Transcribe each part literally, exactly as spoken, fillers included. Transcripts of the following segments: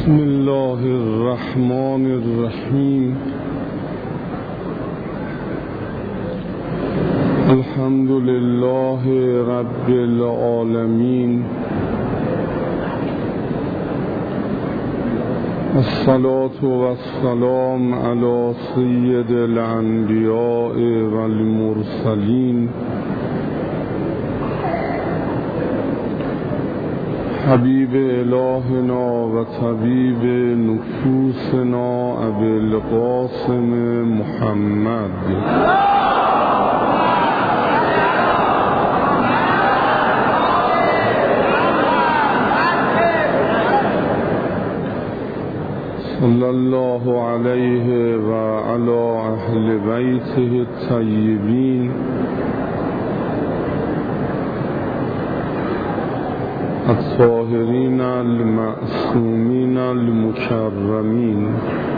بسم الله الرحمن الرحیم. الحمد لله رب العالمین. الصلاة والسلام علی سید الانبیاء والمرسلین حبیب الهنا و طبیب نفوسنا ابی القاسم محمد صلی الله علیه و علی اهل بیته الطیبین الطاهرین المعصومین المکرمین.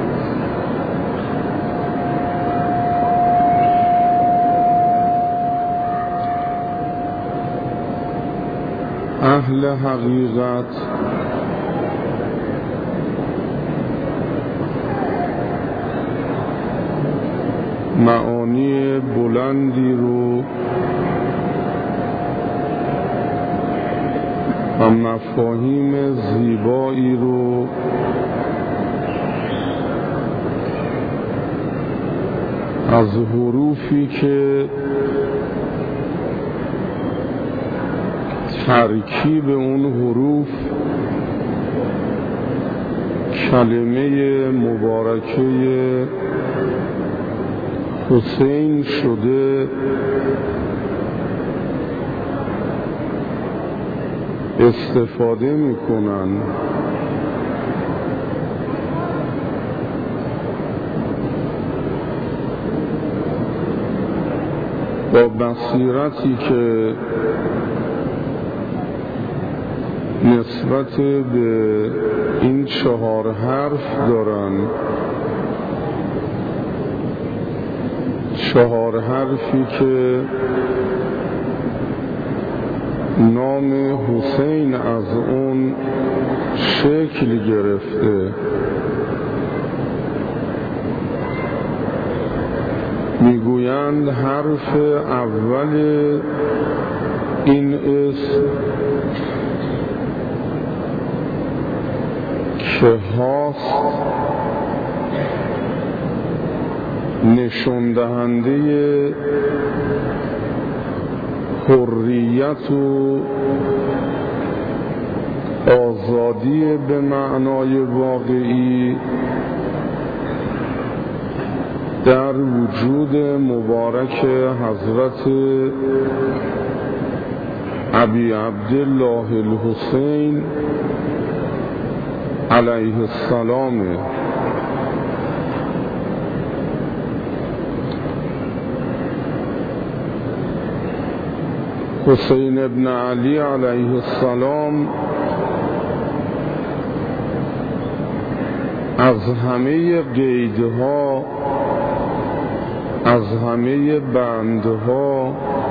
اهل حقیقت معانی بلندی رو و مفاهیم زیبایی رو از حروفی که ترکیب اون حروف کلمه مبارکه حسین شده استفاده میکنن. با بصیرتی که نسبت به این چهار حرف دارن، چهار حرفی که نام حسین از اون شکل گرفته، میگویند حرف اول این اسم که هاست نشان دهنده حریت و آزادی به معنای واقعی در وجود مبارک حضرت ابی عبدالله الحسین علیه السلام. حسین ابن علی علیه السلام از همه قیدها، از همه بندها،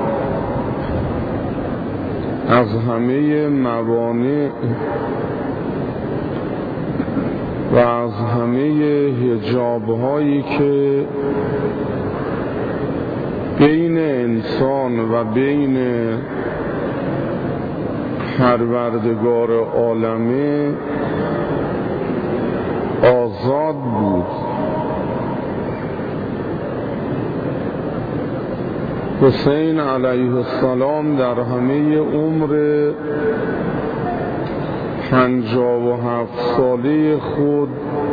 از همه موانع و از همه حجاب‌هایی که بین انسان و بین پروردگار عالمه آزاد بود. حسین علیه السلام در همه عمر پنجاه و هفت ساله خود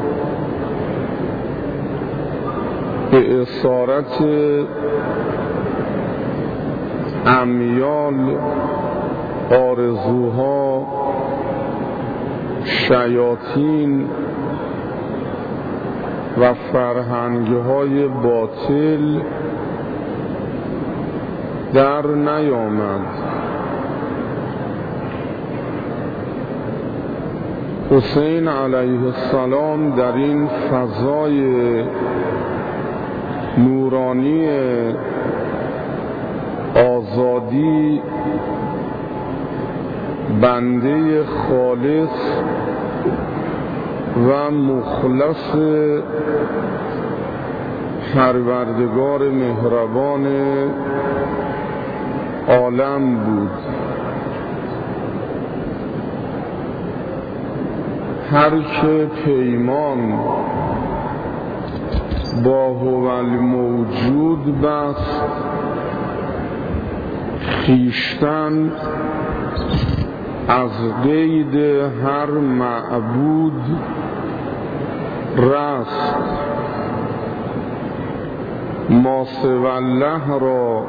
به اسارت امیال، آرزوها، شیاطین و فرهنگ‌های باطل در نیامد. حسین علیه السلام در این فضای نورانی آزادی بنده خالص و مخلص پروردگار مهربان عالم بود. هر که پیمان با هو الموجود بست، خویشتن از قید هر معبود رست. ما سوی الله را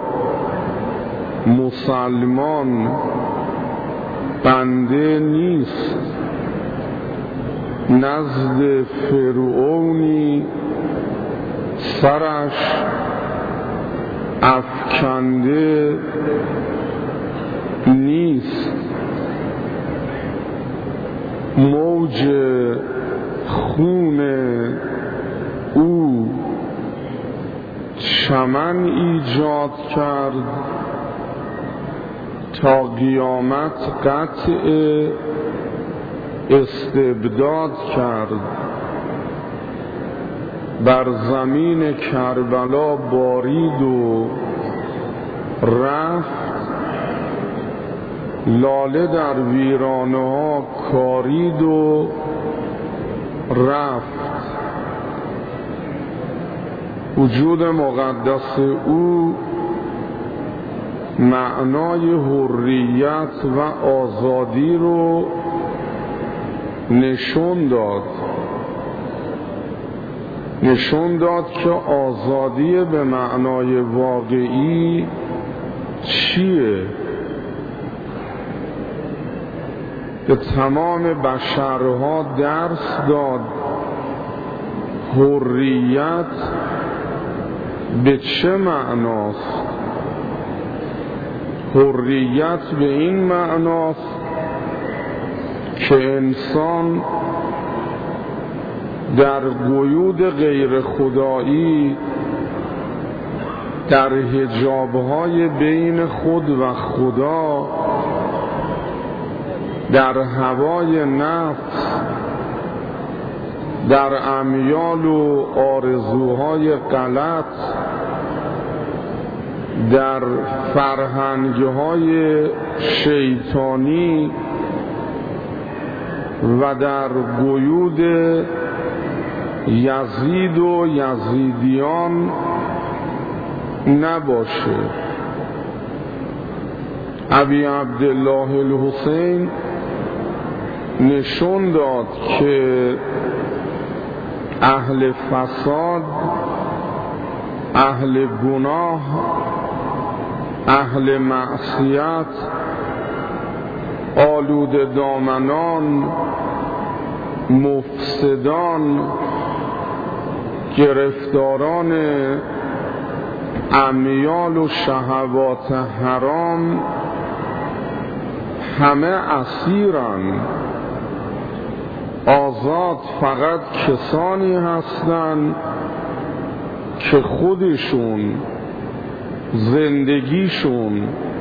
مسلمان بنده نیست، نزد فرعونی سرش افکنده نیست. موج خون او چمن ایجاد کرد، تا قیامت قطع استبداد کرد. بر زمین کربلا بارید و رفت، لاله در ویرانه ها کارید و رفت. وجود مقدس او معنای حریت و آزادی رو نشون داد. نشون داد که آزادی به معنای واقعی چیه؟ به تمام بشرها درس داد حریت به چه معناست. حریت به این معناست که انسان در قیود غیر خدایی، در حجابهای بین خود و خدا، در هوای نفس، در امیال و آرزوهای غلط، در فرهنگهای شیطانی و در قیود یزید و یزیدیان نباشه. ابی عبدالله الحسین نشون داد که اهل فساد، اهل گناه، اهل معصیت، آلوده دامنان، مفسدان، گرفتاران امیال و شهوات حرام همه اسیرن. آزاد فقط کسانی هستند که خودشون، زندگیشون،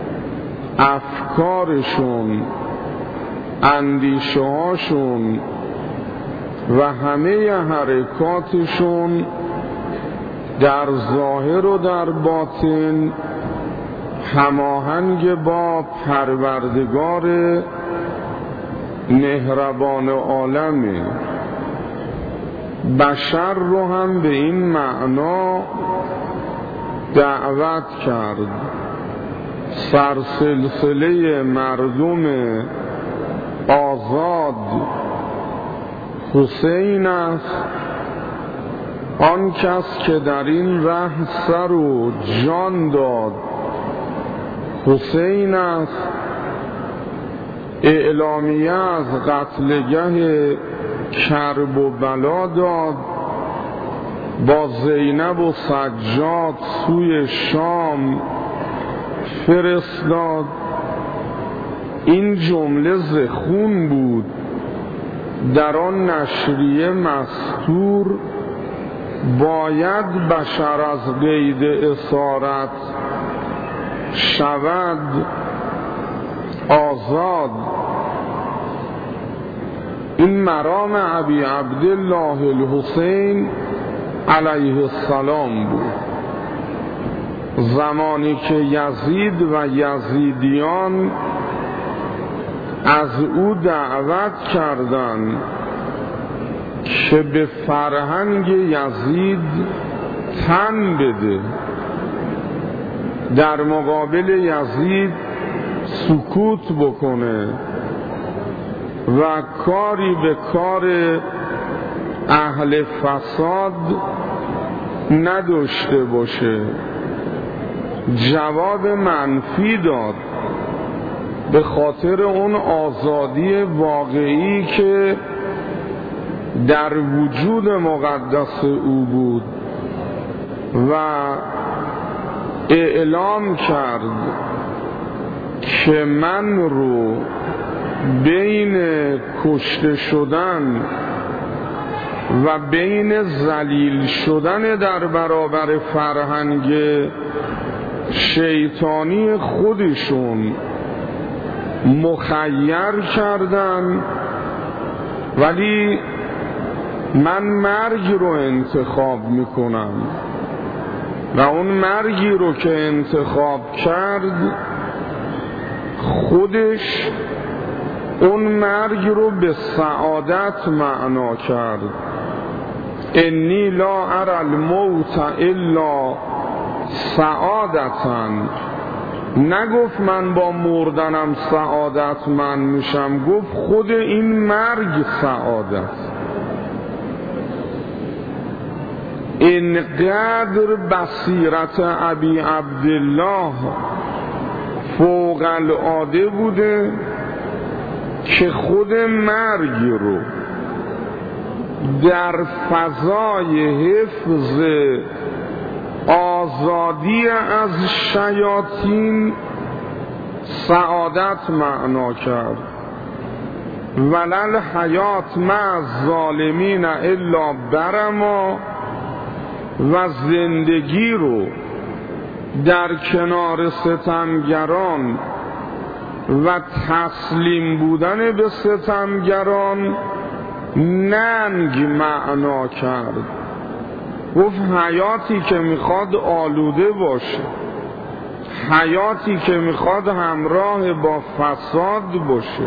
افکارشون، اندیشه هاشون و همه حرکاتشون در ظاهر و در باطن هماهنگ با پروردگار مهربان عالمه. بشر رو هم به این معنا دعوت کرد. سرسلسله مردم آزاد حسین است، آن کس که در این ره سر و جان داد حسین است. اعلامیه از قتلگاه کرب و بلا داد، با زینب و سجاد سوی شام فرستاد. این جمله زخون بود، در آن نشریه مستور باید بشر از قید اسارت شود آزاد. این مرام ابی عبدالله الحسین علیه السلام بود. زمانی که یزید و یزیدیان از او دعوت کردند که به فرهنگ یزید تن بده، در مقابل یزید سکوت بکنه و کاری به کار اهل فساد نداشته باشه، جواب منفی داد به خاطر اون آزادی واقعی که در وجود مقدس او بود و اعلام کرد که من رو بین کشته شدن و بین ذلیل شدن در برابر فرهنگ شیطانی خودشون مخیر کردن، ولی من مرگ رو انتخاب میکنم. و اون مرگی رو که انتخاب کرد خودش اون مرگ رو به سعادت معنا کرد. انی لا اری الموت الا سعادتاً. نگفت من با مردنم سعادت من میشم، گفت خود این مرگ سعادت. اینقدر بصیرت ابی عبدالله فوق العاده بوده که خود مرگ رو در فضای حفظ آزادی از شیاطین سعادت معنا کرد. ولل حیات مع الظالمین الا برما. و زندگی رو در کنار ستمگران و تسلیم بودن به ستمگران ننگ معنا کرد. گفت حیاتی که میخواد آلوده باشه، حیاتی که میخواد همراه با فساد باشه،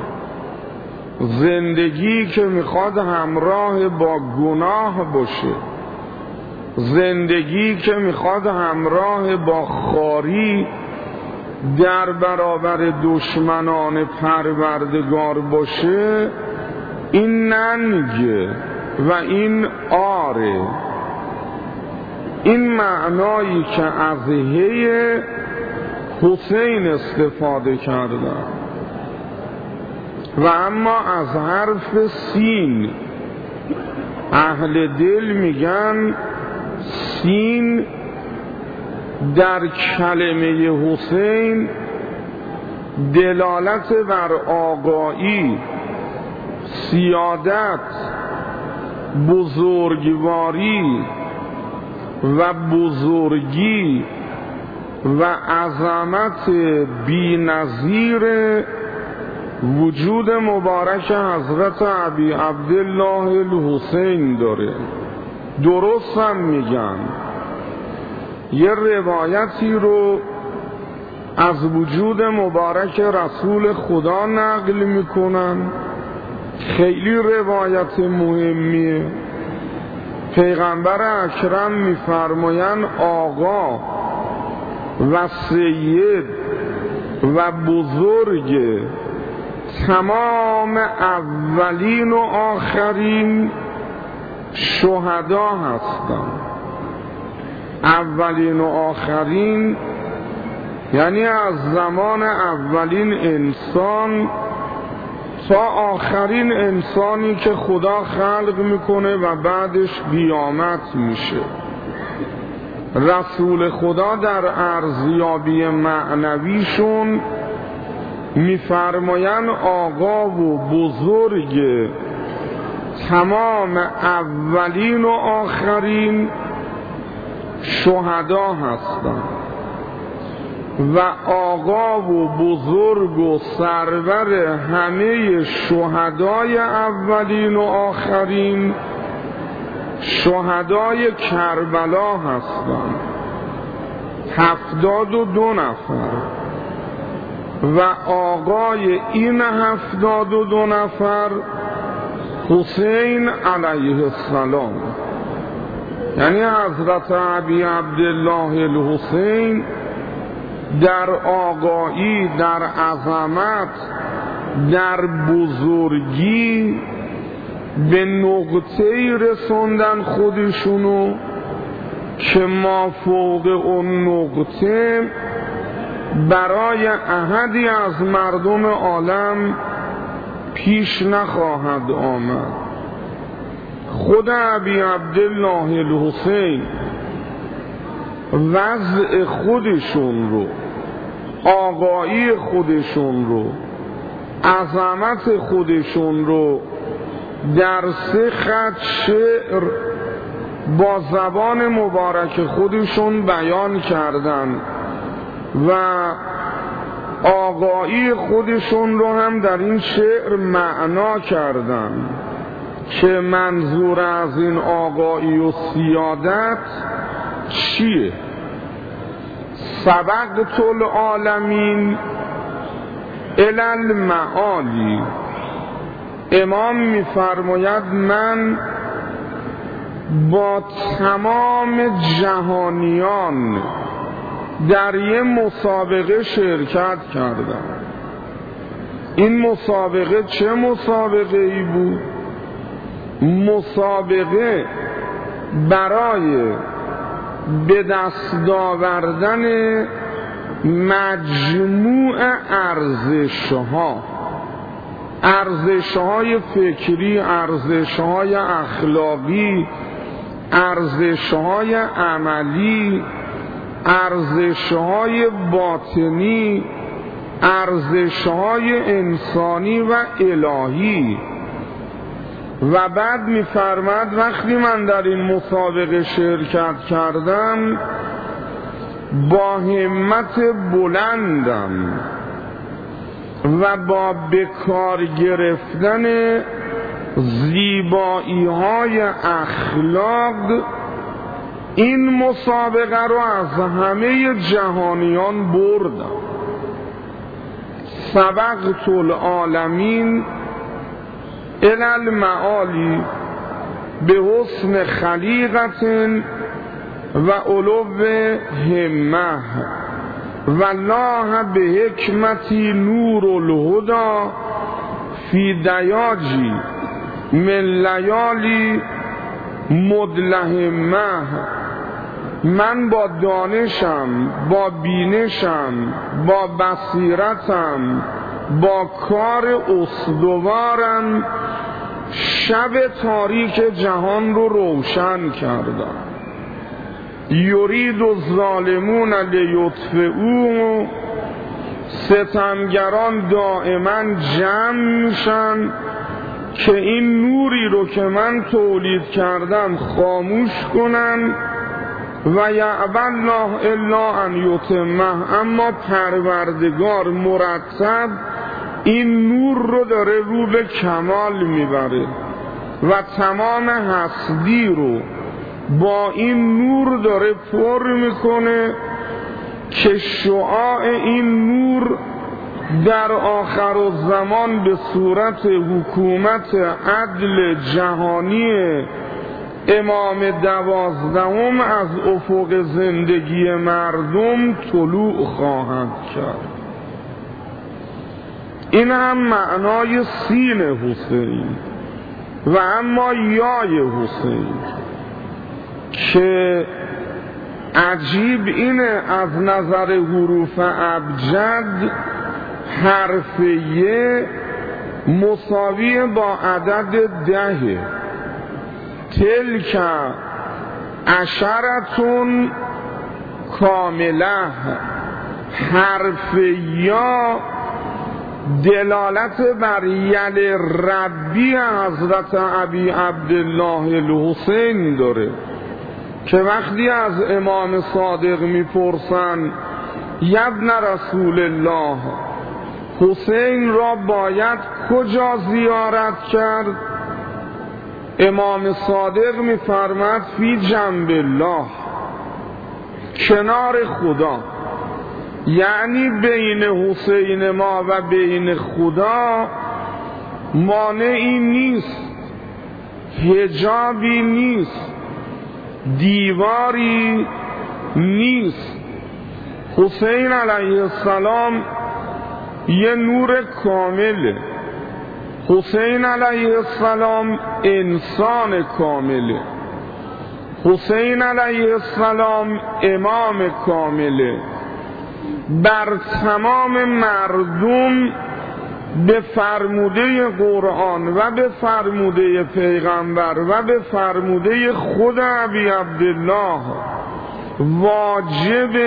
زندگی که میخواد همراه با گناه باشه، زندگی که میخواد همراه با خاری در برابر دشمنان پروردگار باشه، این ننگه و این آره. این معنایی که از هی حسین استفاده کردن. و اما از حرف سین اهل دل میگن سین در کلمه حسین دلالت بر آقایی، سیادت، بزرگواری و بزرگی و عظمت بی‌نظیر وجود مبارک حضرت ابی عبدالله الحسین داره. درست هم میگن. یه روایتی رو از وجود مبارک رسول خدا نقل میکنن، خیلی روایت مهمیه. پیغمبر اکرم میفرماین آقا و سید و بزرگ تمام اولین و آخرین شهدا هستن. اولین و آخرین یعنی از زمان اولین انسان تا آخرین انسانی که خدا خلق میکنه و بعدش قیامت میشه. رسول خدا در ارزیابی معنویشون میفرماین آقا و بزرگ تمام اولین و آخرین شهدا هستند. و آقا و بزرگ و سرور همه شهدای اولین و آخرین، شهدای کربلا هستند، هفتاد و دو نفر. و آقای این هفتاد و دو نفر حسین علیه السلام، یعنی حضرت ابی عبدالله الحسین در آقایی، در عظمت، در بزرگی به نقطه‌ای رسوندن خودشونو که ما فوق اون نقطه برای احدی از مردم عالم پیش نخواهد آمد. خود ابی عبدالله الحسین وضع خودشون رو، آقایی خودشون رو، عظمت خودشون رو در سه خط شعر با زبان مبارک خودشون بیان کردن و آقایی خودشون رو هم در این شعر معنا کردن که منظور از این آقایی و سیادت چیه؟ سبقت العالمین الی المعالی. امام می‌فرماید من با تمام جهانیان در یه مسابقه شرکت کردم. این مسابقه چه مسابقه ای بود؟ مسابقه برای به دست آوردن مجموع ارزش‌ها، ارزش‌های فکری، ارزش‌های اخلاقی، ارزش‌های عملی، ارزش‌های باطنی، ارزش‌های انسانی و الهی. و بعد می‌فرماد وقتی من در این مسابقه شرکت کردم با همت بلندم و با بکار گرفتن زیبایی‌های اخلاق این مسابقه رو از همه جهانیان بردم. سبقت العالمین الی المعالی به حسن خلیقت و علو همه والله به حکمتی نور الهدى فی دیاجی من لیالی مدلهمه. من با دانشم، با بینشم، با بصیرتم، با کار استوارم شب تاریک جهان رو روشن کردم. یرید الظالمون لیطفئوه، ستمگران دائما جمع میشن که این نوری رو که من تولید کردم خاموش کنن. و یعبی الله الا ان یتمه، اما پروردگار مرتب این نور رو داره رو به کمال میبره و تمام هستی رو با این نور داره پر میکنه که شعاع این نور در آخر الزمان به صورت حکومت عدل جهانی امام دوازدهم از افق زندگی مردم طلوع خواهد کرد. این هم معنای سین حسین. و اما یای حسین که عجیب اینه، از نظر حروف ابجد حرف ی مساوی با عدد ده. تلک عشرتون کامله. حرف یا دلالت بر یل ربی حضرت ابی عبدالله الحسین داره که وقتی از امام صادق میپرسن یبن رسول الله، حسین را باید کجا زیارت کرد؟ امام صادق می‌فرماید فی جنب الله، کنار خدا. یعنی بین حسین ما و بین خدا مانعی نیست، حجابی نیست، دیواری نیست. حسین علیه السلام یه نور کامله، حسین علیه السلام انسان کامله، حسین علیه السلام امام کامله. بر تمام مردم به فرموده قرآن و به فرموده پیغمبر و به فرموده خود ابی عبدالله واجب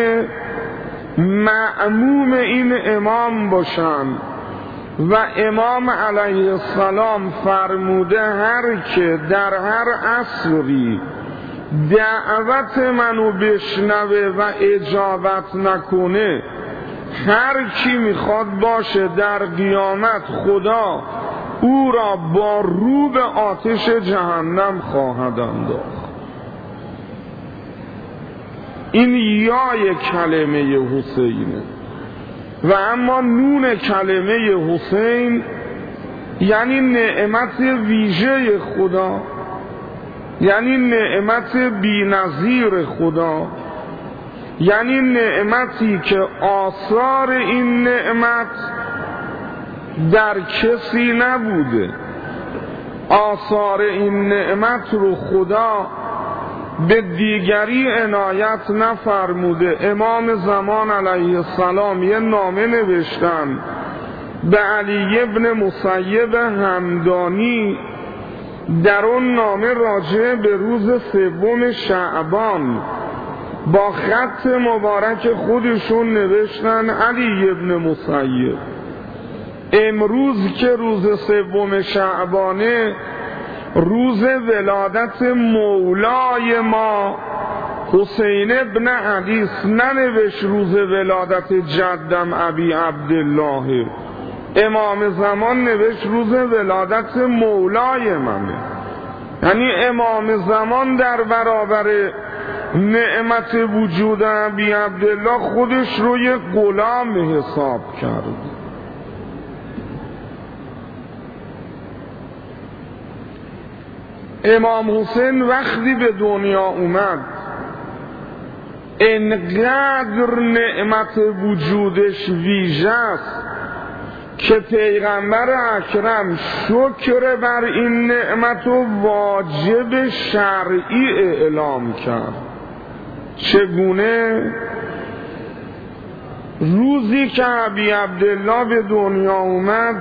مأموم این امام باشند. و امام علیه السلام فرموده هر که در هر عصری دعوت منو بشنوه و اجابت نکنه، هر کی میخواد باشه در قیامت خدا او را با رو به آتش جهنم خواهد انداخت. این یای کلمه حسینه. و اما نون کلمه حسین یعنی نعمت ویژه خدا، یعنی نعمت بی‌نظیر خدا، یعنی نعمتی که آثار این نعمت در کسی نبوده. آثار این نعمت رو خدا به دیگری عنایت نفرموده. امام زمان علیه السلام یه نامه نوشتن به علی ابن مسیب همدانی. در اون نامه راجع به روز سوم شعبان با خط مبارک خودشون نوشتن علی ابن مسیب، امروز که روز سوم شعبانه، روز ولادت مولای ما حسین ابن علی، ننوشت روز ولادت جدم ابی عبدالله. امام زمان نوشت روز ولادت مولای منه. یعنی امام زمان در برابر نعمت وجود ابی عبدالله خودش رو یه غلام حساب کرد. امام حسین وقتی به دنیا اومد انقدر نعمت وجودش ویژه است که پیغمبر اکرم شکر بر این نعمت و واجب شرعی اعلام کرد. چگونه؟ روزی که ابی عبدالله به دنیا اومد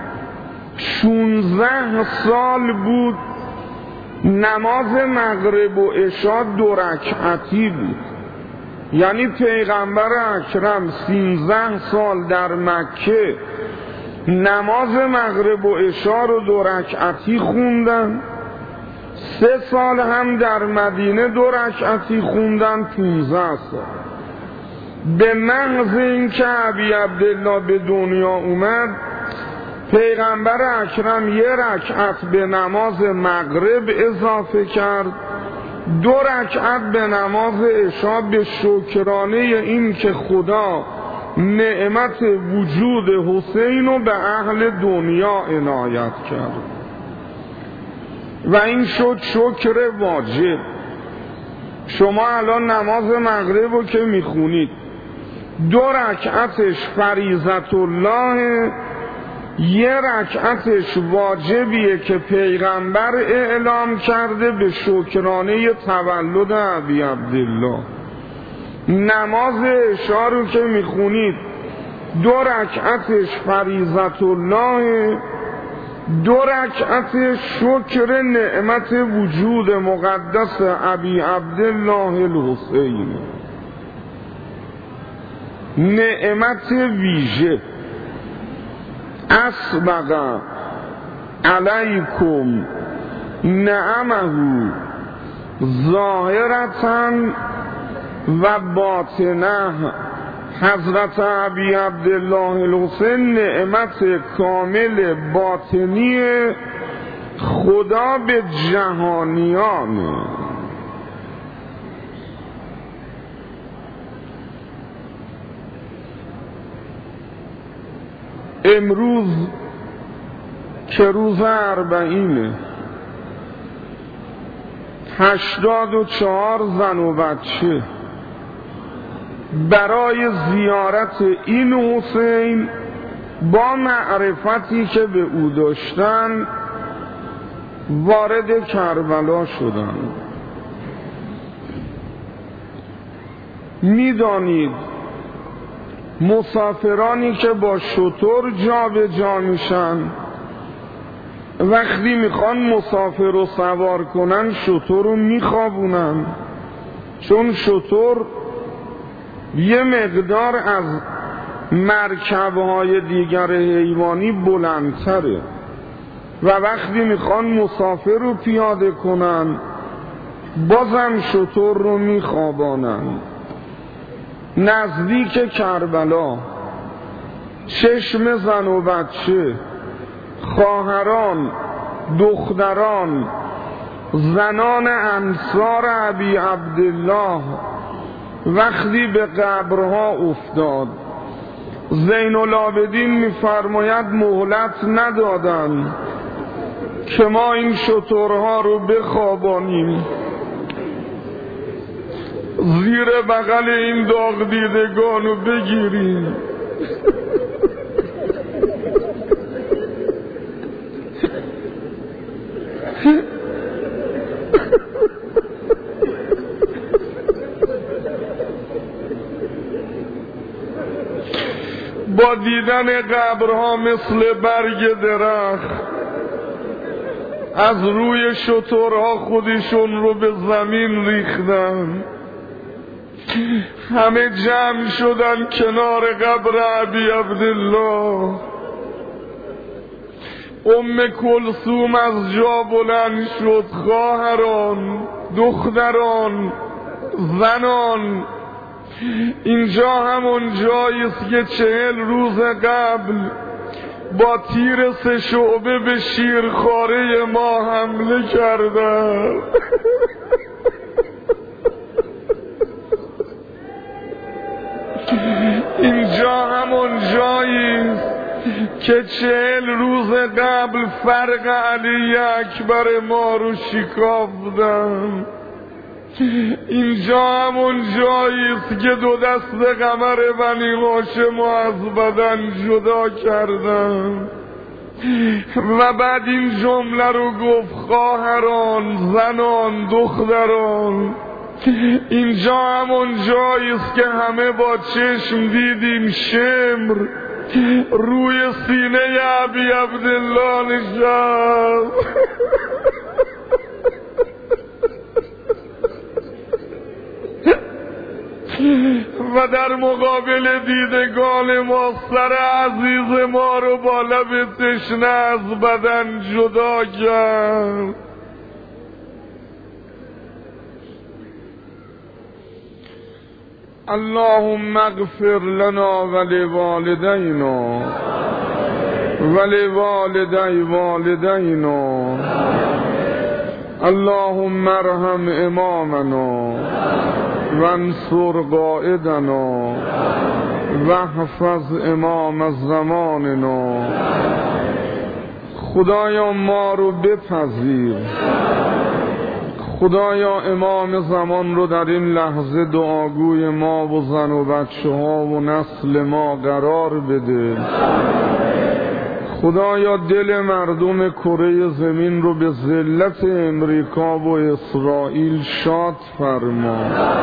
شونزده سال بود، نماز مغرب و عشا دو رکعتی بود. یعنی پیغمبر اکرم سیزده سال در مکه نماز مغرب و عشا رو دو رکعتی خوندن، سه سال هم در مدینه دو رکعتی خوندن، پونزده سال. به محض این که ابی عبدالله به دنیا اومد پیغمبر اکرم یه رکعت به نماز مغرب اضافه کرد، دو رکعت به نماز عشا، به شکرانه این که خدا نعمت وجود حسین رو به اهل دنیا عنایت کرد. و این شد شکر واجب. شما الان نماز مغرب رو که میخونید دو رکعتش فریضت الله، یه رکعتش واجبیه که پیغمبر اعلام کرده به شکرانه تولد ابی عبدالله. نماز عشا رو که میخونید دو رکعتش فریضت الله، دو رکعت شکر نعمت وجود مقدس ابی عبدالله الحسین، نعمت ویژه. اسبق علیکم نعمه ظاهرة و باطنه حضرت ابی عبدالله الحسین نعمت کامل باطنی خدا به جهانیانه. امروز که روز اربعینه، هشتاد و چهار زن و بچه برای زیارت این حسین با معرفتی که به او داشتن وارد کربلا شدند. میدانید مسافرانی که با شتر جا به جا میشن وقتی میخوان مسافر رو سوار کنن شتر رو میخوابونن، چون شتر یه مقدار از مرکبهای دیگر حیوانی بلندتره و وقتی میخوان مسافر رو پیاده کنن بازم شتر رو میخوابانن. نزدیک کربلا چشم زن و بچه، خواهران، دختران، زنان انصار ابی عبدالله وقتی به قبرها افتاد، زین العابدین میفرماید مهلت ندادن که ما این شترها رو بخوابانیم، زیر بغل این داغ دیدگان رو بگیریم. با دیدن قبرها مثل برگ درخت از روی شترها خودشون رو به زمین ریختن، همه جمع شدن کنار قبر ابی عبدالله. ام کلثوم از جا بلند شد، خواهران، دختران، زنان، اینجا همون جاییست که چهل روز قبل با تیر سه شعبه به شیرخواره ما حمله کردن. اینجا همون جاییست که چهل روز قبل فرق علی اکبر ما رو شکافتن. اینجا همون جاییست که دو دست قمر بنی هاشم از بدن جدا کردن. و بعد این جمله رو گفت خواهران، زنان، دختران، اینجا همون جاییست که همه با چشم دیدیم شمر روی سینه ابی عبدالله نشست. و در مقابل دیدگان ما سر عزیز ما رو با لب تشنه از بدن جدا کرد. اللهم اغفر لنا ولوالدینا ولوالدی والدینا. اللهم ارحم امامنا وانصر قائدنا واحفظ امام زماننا. خدایا ما رو بپذیر، خدایا امام زمان رو در این لحظه دعاگوی ما و زن و بچه ها و نسل ما قرار بده. خدایا دل مردم کره زمین رو به ذلت امریکا و اسرائیل شاد فرما.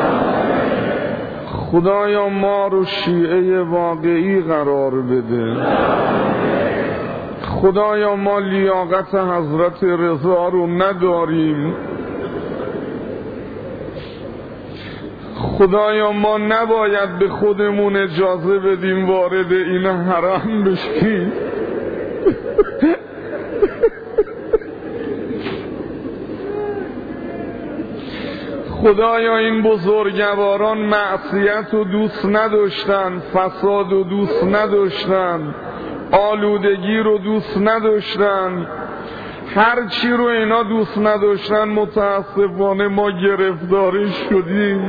خدایا ما رو شیعه واقعی قرار بده. خدایا ما لیاقت حضرت رضا رو نداریم. خدایا ما نباید به خودمون اجازه بدیم وارد این حرم بشیم. خدایا این بزرگواران معصیت رو دوست نداشتن، فساد رو دوست نداشتن، آلودگی رو دوست نداشتن، هر چی رو اینا دوست نداشتن متاسفانه ما گرفتاری شدیم.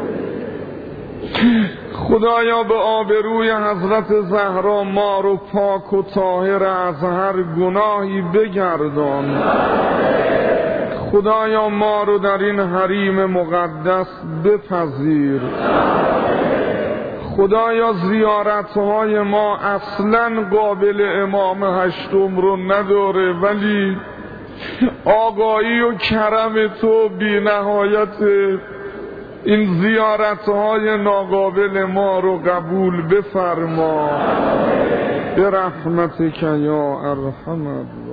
خدایا به آبروی حضرت زهرا ما رو پاک و طاهر از هر گناهی بگردان. خدایا ما رو در این حریم مقدس بپذیر. خدایا زیارتهای ما اصلا قابل امام هشتم رو نداره، ولی آقایی و کرم تو بی نهایت این زیارتهای ناقابل ما رو قبول بفرما. برحمتک یا ارحم الراحمین.